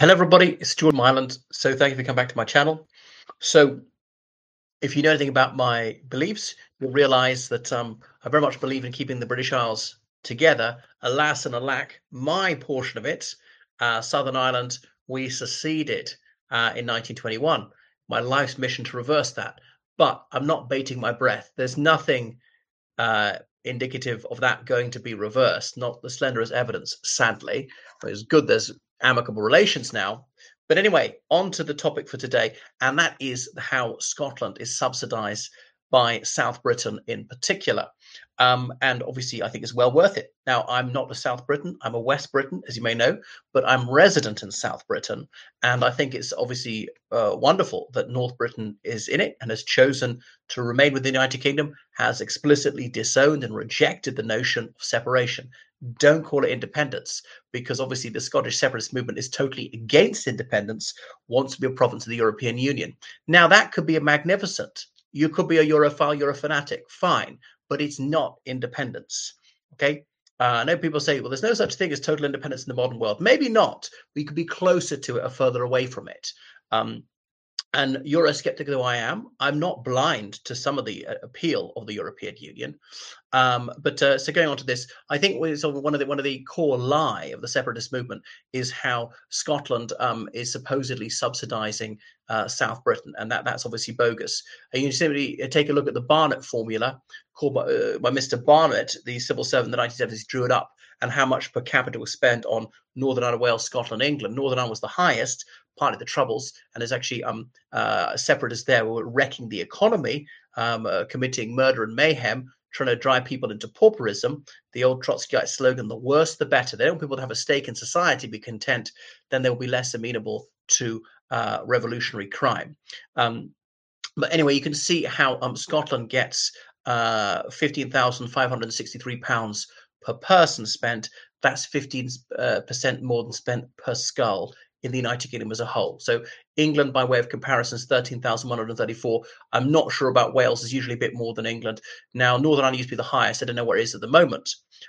Hello, everybody. It's Jordan Ireland. So, thank you for coming back to my channel. So, if you know anything about my beliefs, you'll realize that I very much believe in keeping the British Isles together. Alas and alack, my portion of it, Southern Ireland, we seceded in 1921. My life's mission to reverse that. But I'm not baiting my breath. There's nothing uh, indicative of that going to be reversed, not the slenderest evidence, sadly. But it's good there's amicable relations now. But anyway, on to the topic for today, and that is how Scotland is subsidized by South Britain in particular. And obviously, I think it's well worth it. Now, I'm not a South Briton, I'm a West Briton, as you may know, but I'm resident in South Britain. And I think it's obviously wonderful that North Britain is in it and has chosen to remain with the United Kingdom, has explicitly disowned and rejected the notion of separation. Don't call it independence, because obviously the Scottish separatist movement is totally against independence, wants to be a province of the European Union. Now, that could be a magnificent. You could be a Europhile, you're a fanatic, fine, but it's not independence. Okay. I know people say, well, there's no such thing as total independence in the modern world. Maybe not. We could be closer to it or further away from it. And Eurosceptic though I am, I'm not blind to some of the appeal of the European Union. So going on to this, I think one of the core lie of the separatist movement is how Scotland is supposedly subsidising South Britain, and that's obviously bogus. And you simply take a look at the Barnett formula, called by Mr. Barnett, the civil servant in the 1970s, drew it up, and how much per capita was spent on Northern Ireland, Wales, Scotland, England. Northern Ireland was the highest, partly the Troubles, and there's actually separatists there who were wrecking the economy, committing murder and mayhem, trying to drive people into pauperism. The old Trotskyite slogan, the worse the better. They don't want people to have a stake in society, be content, then they'll be less amenable to revolutionary crime. But anyway, you can see how Scotland gets £15,563 per person spent. That's 15% more than spent per skull in the United Kingdom as a whole. So England, by way of comparison, is 13,134. I'm not sure about Wales. It's usually a bit more than England. Now, Northern Ireland used to be the highest. I don't know where it is at the moment.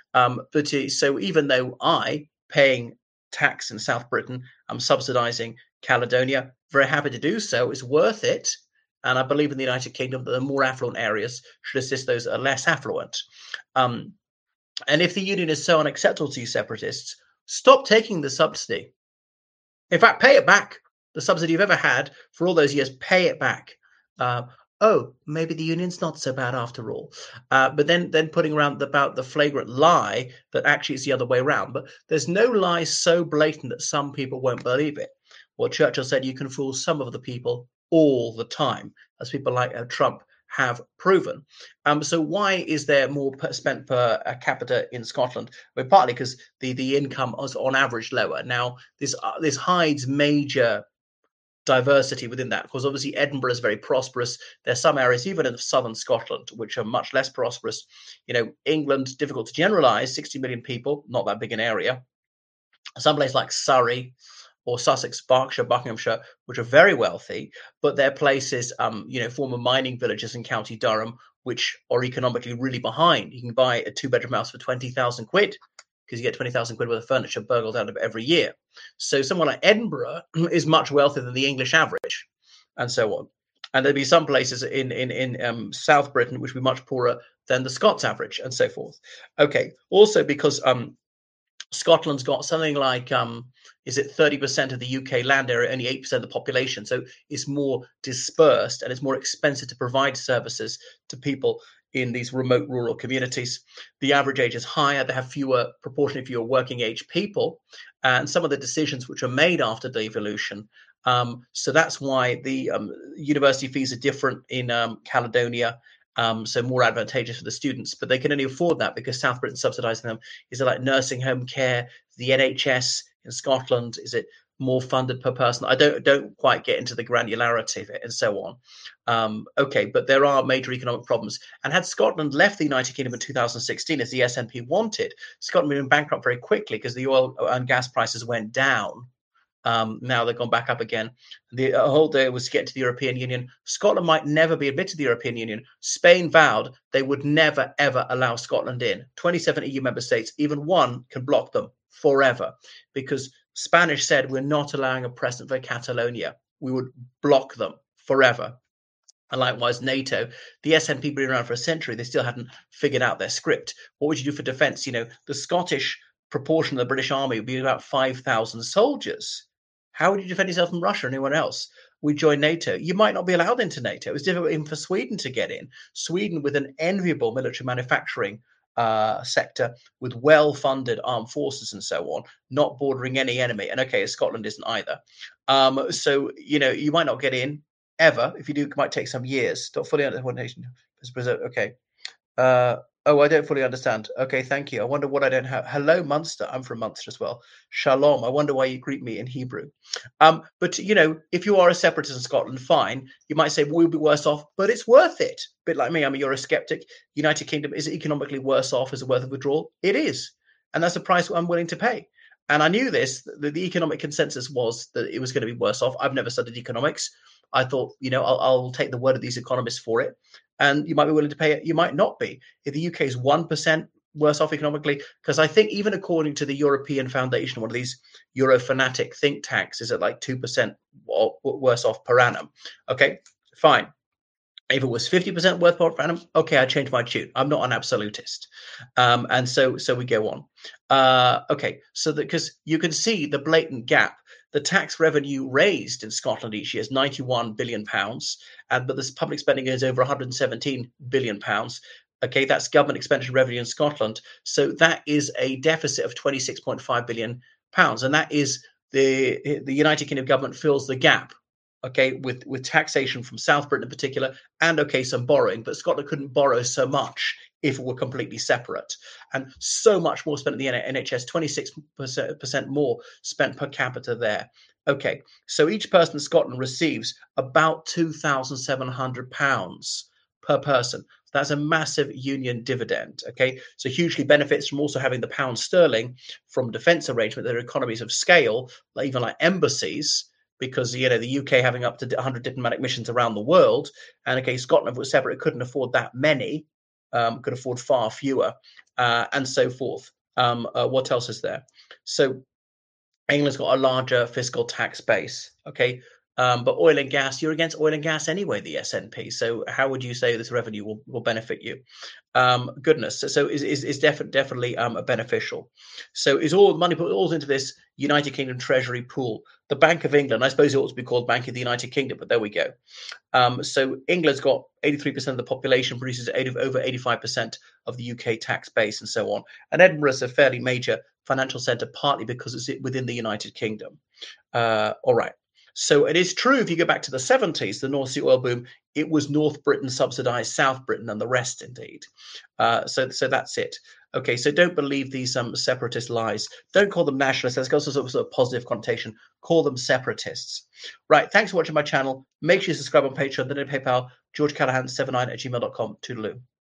So even though paying tax in South Britain, I'm subsidising Caledonia, very happy to do so. It's worth it. And I believe in the United Kingdom that the more affluent areas should assist those that are less affluent. And if the union is so unacceptable to you separatists, stop taking the subsidy. In fact, pay it back. The subsidy you've ever had for all those years, pay it back. Maybe the union's not so bad after all. But then putting around about the flagrant lie that actually it's the other way around. But there's no lie so blatant that some people won't believe it. Well, Churchill said you can fool some of the people all the time, as people like Trump have proven. So why is there more spent per capita in Scotland? Well, partly because the income is on average lower. Now, this hides major diversity within that, because obviously Edinburgh is very prosperous. There's some areas, even in southern Scotland, which are much less prosperous. England, difficult to generalize, 60 million people, not that big an area. Some place like Surrey or Sussex, Berkshire, Buckinghamshire, which are very wealthy, but they're places, former mining villages in County Durham, which are economically really behind. You can buy a two-bedroom house for 20,000 quid, because you get 20,000 quid worth of furniture burgled out of every year. So someone like Edinburgh is much wealthier than the English average, and so on. And there'd be some places in South Britain which would be much poorer than the Scots average, and so forth. Okay, also because Scotland's got something like, is it 30% of the UK land area, only 8% of the population. So it's more dispersed and it's more expensive to provide services to people in these remote rural communities. The average age is higher. They have proportionally fewer working age people. And some of the decisions which are made after devolution. So that's why the university fees are different in Caledonia. So more advantageous for the students, but they can only afford that because South Britain subsidising them. Is it like nursing home care, the NHS in Scotland? Is it more funded per person? I don't quite get into the granularity of it and so on. Okay, but there are major economic problems. And had Scotland left the United Kingdom in 2016, as the SNP wanted, Scotland would have been bankrupt very quickly because the oil and gas prices went down. Now they've gone back up again. The whole day was to get to the European Union. Scotland might never be admitted to the European Union. Spain vowed they would never, ever allow Scotland in. 27 EU member states, even one can block them forever, because Spanish said, we're not allowing a precedent for Catalonia. We would block them forever. And likewise, NATO, the SNP been around for a century. They still hadn't figured out their script. What would you do for defence? The Scottish proportion of the British Army would be about 5,000 soldiers. How would you defend yourself from Russia or anyone else? We join NATO. You might not be allowed into NATO. It's difficult even for Sweden to get in. Sweden, with an enviable military manufacturing sector, with well-funded armed forces and so on, not bordering any enemy. And okay, Scotland isn't either. So you might not get in ever. If you do, it might take some years. Don't fully understand. Okay. Oh, I don't fully understand. Okay, thank you. I wonder what I don't have. Hello, Munster. I'm from Munster as well. Shalom. I wonder why you greet me in Hebrew. But if you are a separatist in Scotland, fine. You might say, well, we'll be worse off, but it's worth it. A bit like me, I'm a Eurosceptic. United Kingdom is economically worse off as a worth of withdrawal. It is. And that's the price I'm willing to pay. And I knew this, the economic consensus was that it was going to be worse off. I've never studied economics. I thought, I'll take the word of these economists for it. And you might be willing to pay it. You might not be. If the UK is 1% worse off economically, because I think even according to the European Foundation, one of these Euro fanatic think tanks is at like 2% worse off per annum. Okay, fine. If it was 50% worth per annum, okay, I changed my tune. I'm not an absolutist. And so we go on. Okay, so because you can see the blatant gap. The tax revenue raised in Scotland each year is £91 billion, but this public spending is over £117 billion. Okay, that's government expenditure revenue in Scotland. So that is a deficit of £26.5 billion. And that is the United Kingdom government fills the gap, okay, with taxation from South Britain in particular, and okay, some borrowing. But Scotland couldn't borrow so much if it were completely separate. And so much more spent in the NHS, 26% more spent per capita there. Okay, so each person in Scotland receives about £2,700 per person. That's a massive union dividend. Okay, so hugely benefits from also having the pound sterling from defence arrangement. There are economies of scale, even like embassies, because the UK having up to 100 diplomatic missions around the world, and okay, Scotland was separate, couldn't afford that many. Could afford far fewer, and so forth. What else is there? So England's got a larger fiscal tax base. Okay, but oil and gas, you're against oil and gas anyway, the SNP. So how would you say this revenue will benefit you? Goodness. So is definitely beneficial. So is all money put all into this United Kingdom Treasury pool? The Bank of England, I suppose it ought to be called Bank of the United Kingdom, but there we go. So England's got 83% of the population, produces over 85% of the UK tax base and so on. And Edinburgh's a fairly major financial centre, partly because it's within the United Kingdom. All right. So it is true, if you go back to the 70s, the North Sea oil boom, it was North Britain subsidised South Britain and the rest indeed. So that's it. Okay, so don't believe these separatist lies. Don't call them nationalists. That's got some sort of positive connotation. Call them separatists. Right, thanks for watching my channel. Make sure you subscribe on Patreon, then on PayPal, georgecallahan79@gmail.com. Toodaloo.